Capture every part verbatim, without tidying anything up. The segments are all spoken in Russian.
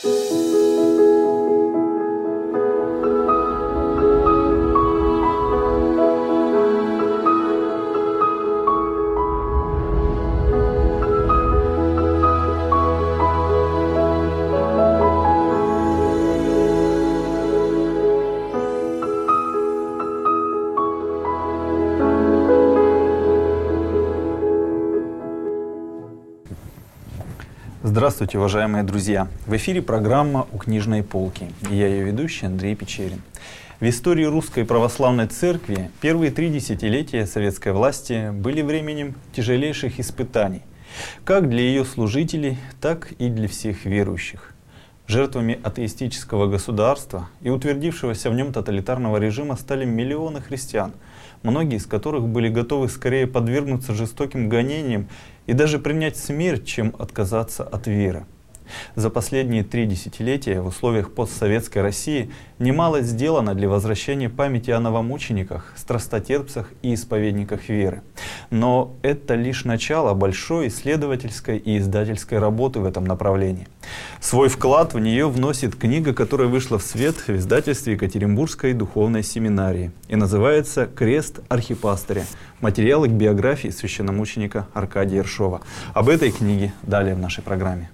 Здравствуйте, уважаемые друзья! В эфире программа «У книжной полки». И я ее ведущий Андрей Печерин. В истории Русской Православной Церкви первые три десятилетия советской власти были временем тяжелейших испытаний, как для ее служителей, так и для всех верующих. Жертвами атеистического государства и утвердившегося в нем тоталитарного режима стали миллионы христиан, многие из которых были готовы скорее подвергнуться жестоким гонениям и даже принять смерть, чем отказаться от веры. За последние три десятилетия в условиях постсоветской России немало сделано для возвращения памяти о новомучениках, страстотерпцах и исповедниках веры. Но это лишь начало большой исследовательской и издательской работы в этом направлении. Свой вклад в нее вносит книга, которая вышла в свет в издательстве Екатеринбургской духовной семинарии и называется «Крест архипастыря. Материалы к биографии священномученика Аркадия Ершова». Об этой книге далее в нашей программе.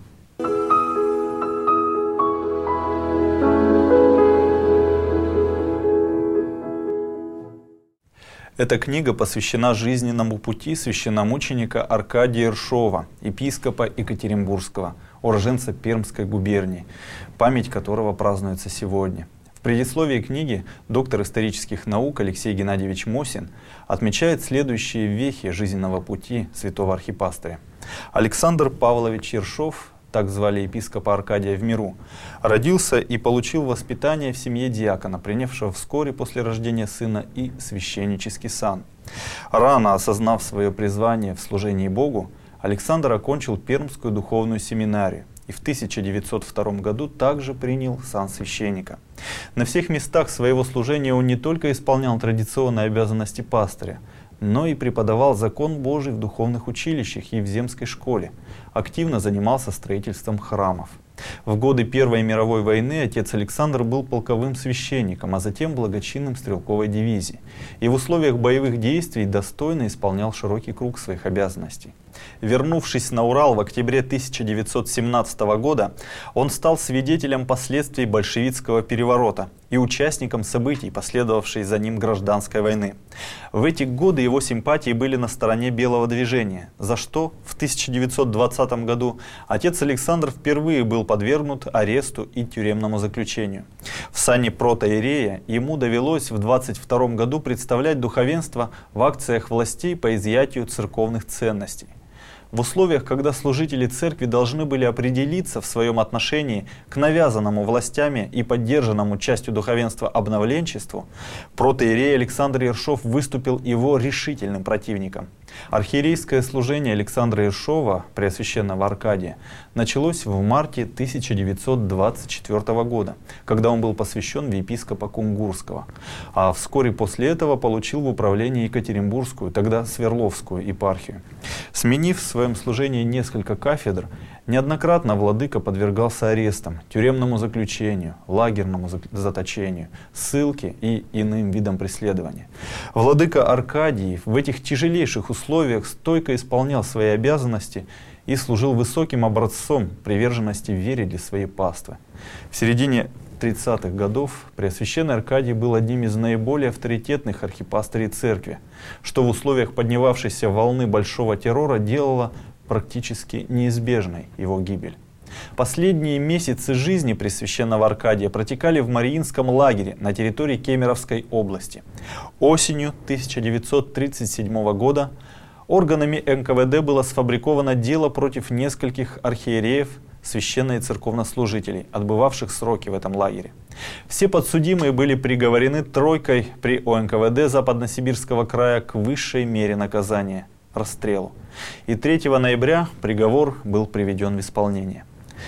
Эта книга посвящена жизненному пути священномученика Аркадия Ершова, епископа Екатеринбургского, уроженца Пермской губернии, память которого празднуется сегодня. В предисловии книги доктор исторических наук Алексей Геннадьевич Мосин отмечает следующие вехи жизненного пути святого архипастыря. Александр Павлович Ершов, так звали епископа Аркадия в миру, родился и получил воспитание в семье диакона, принявшего вскоре после рождения сына и священнический сан. Рано осознав свое призвание в служении Богу, Александр окончил Пермскую духовную семинарию и в тысяча девятьсот втором году также принял сан священника. На всех местах своего служения он не только исполнял традиционные обязанности пастыря, но и преподавал закон Божий в духовных училищах и в земской школе, активно занимался строительством храмов. В годы Первой мировой войны отец Александр был полковым священником, а затем благочинным стрелковой дивизии, и в условиях боевых действий достойно исполнял широкий круг своих обязанностей. Вернувшись на Урал в октябре тысяча девятьсот семнадцатого года, он стал свидетелем последствий большевистского переворота и участником событий, последовавшей за ним гражданской войны. В эти годы его симпатии были на стороне белого движения, за что в тысяча девятьсот двадцатом году отец Александр впервые был подвергнут аресту и тюремному заключению. В сане протоиерея ему довелось в двадцать втором году представлять духовенство в акциях властей по изъятию церковных ценностей. В условиях, когда служители церкви должны были определиться в своем отношении к навязанному властями и поддержанному частью духовенства обновленчеству, протоиерей Александр Ершов выступил его решительным противником. Архиерейское служение Александра Ершова, преосвященного Аркадия, началось в марте тысяча девятьсот двадцать четвёртого года, когда он был посвящен в епископа Кунгурского, а вскоре после этого получил в управление Екатеринбургскую, тогда Свердловскую епархию. Сменив в своем служении несколько кафедр, неоднократно владыка подвергался арестам, тюремному заключению, лагерному заточению, ссылке и иным видам преследования. Владыка Аркадий в этих тяжелейших условиях стойко исполнял свои обязанности и служил высоким образцом приверженности вере для своей паствы. В середине тридцатых годов преосвященный Аркадий был одним из наиболее авторитетных архипастырей церкви, что в условиях поднявшейся волны большого террора делало практически неизбежной его гибель. Последние месяцы жизни пресвященного Аркадия протекали в Мариинском лагере на территории Кемеровской области. Осенью тысяча девятьсот тридцать седьмого года органами эн ка вэ дэ было сфабриковано дело против нескольких архиереев, священно- и церковнослужителей, отбывавших сроки в этом лагере. Все подсудимые были приговорены тройкой при о эн ка вэ дэ Западносибирского края к высшей мере наказания – расстрелу. И третьего ноября приговор был приведен в исполнение.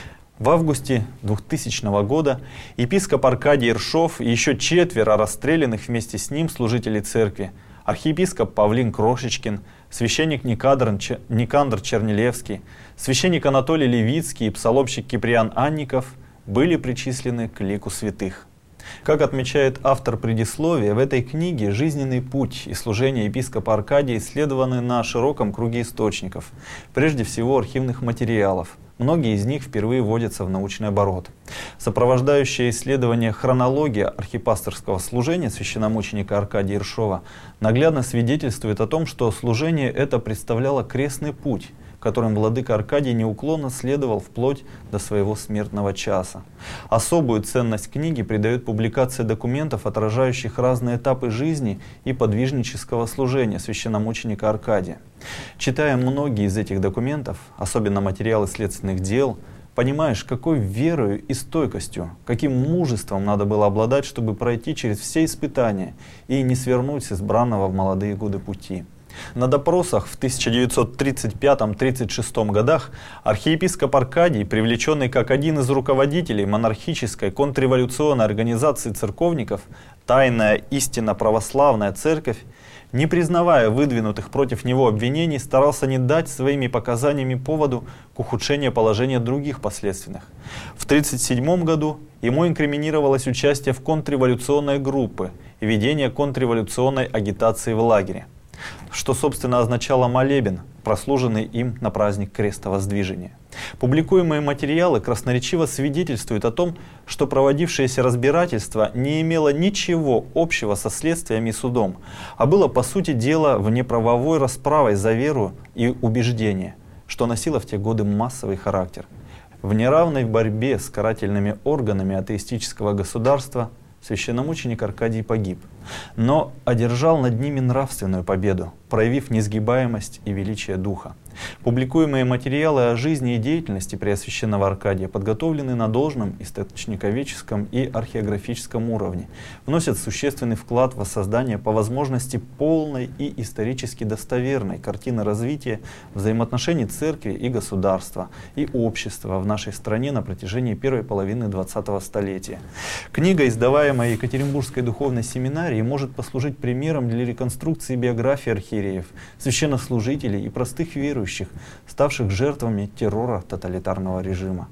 В августе двухтысячного года епископ Аркадий Ершов и еще четверо расстрелянных вместе с ним служителей церкви, архиепископ Павлин Крошечкин, священник Никандр, Никандр Чернилевский, священник Анатолий Левицкий и псаломщик Киприан Анников были причислены к лику святых. Как отмечает автор предисловия, в этой книге жизненный путь и служение епископа Аркадия исследованы на широком круге источников, прежде всего архивных материалов. Многие из них впервые вводятся в научный оборот. Сопровождающее исследование хронология архипасторского служения священномученика Аркадия Ершова наглядно свидетельствует о том, что служение это представляло крестный путь, которым владыка Аркадий неуклонно следовал вплоть до своего смертного часа. Особую ценность книги придает публикация документов, отражающих разные этапы жизни и подвижнического служения священномученика Аркадия. Читая многие из этих документов, особенно материалы следственных дел, понимаешь, какой верою и стойкостью, каким мужеством надо было обладать, чтобы пройти через все испытания и не свернуть с избранного в молодые годы пути. На допросах в тысяча девятьсот тридцать пятом — тридцать шестом годах архиепископ Аркадий, привлеченный как один из руководителей монархической контрреволюционной организации церковников «Тайная истинно православная церковь», не признавая выдвинутых против него обвинений, старался не дать своими показаниями поводу к ухудшению положения других подследственных. В тридцать седьмом году ему инкриминировалось участие в контрреволюционной группе и ведение контрреволюционной агитации в лагере, что, собственно, означало молебен, прослуженный им на праздник Крестовоздвижения. Публикуемые материалы красноречиво свидетельствуют о том, что проводившееся разбирательство не имело ничего общего со следствием и судом, а было, по сути дела, внеправовой расправой за веру и убеждение, что носило в те годы массовый характер. В неравной борьбе с карательными органами атеистического государства священномученик Аркадий погиб, но одержал над ними нравственную победу, проявив несгибаемость и величие духа. Публикуемые материалы о жизни и деятельности Преосвященного Аркадия подготовлены на должном источниковедческом и археографическом уровне, вносят существенный вклад в воссоздание по возможности полной и исторически достоверной картины развития взаимоотношений церкви и государства и общества в нашей стране на протяжении первой половины двадцатого столетия. Книга, издаваемая Екатеринбургской духовной семинарией, может послужить примером для реконструкции биографии архиереев, священнослужителей и простых верующих, ставших жертвами террора тоталитарного режима.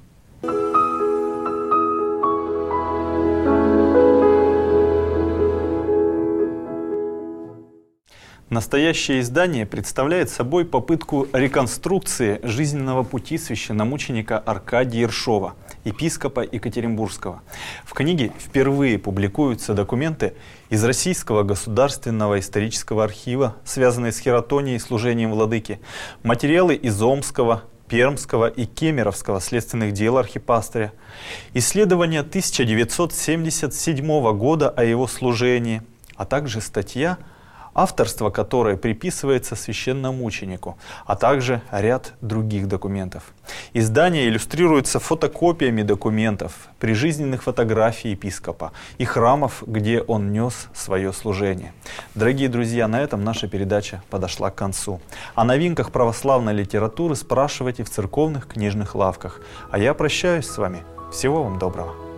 Настоящее издание представляет собой попытку реконструкции жизненного пути священномученика Аркадия Ершова, епископа Екатеринбургского. В книге впервые публикуются документы из Российского государственного исторического архива, связанные с хератонией и служением владыки, материалы из Омского, Пермского и Кемеровского следственных дел архипастыря, исследования тысяча девятьсот семьдесят седьмого года о его служении, а также статья, авторство которой приписывается священномученику, а также ряд других документов. Издание иллюстрируется фотокопиями документов, прижизненных фотографий епископа и храмов, где он нес свое служение. Дорогие друзья, на этом наша передача подошла к концу. О новинках православной литературы спрашивайте в церковных книжных лавках. А я прощаюсь с вами. Всего вам доброго.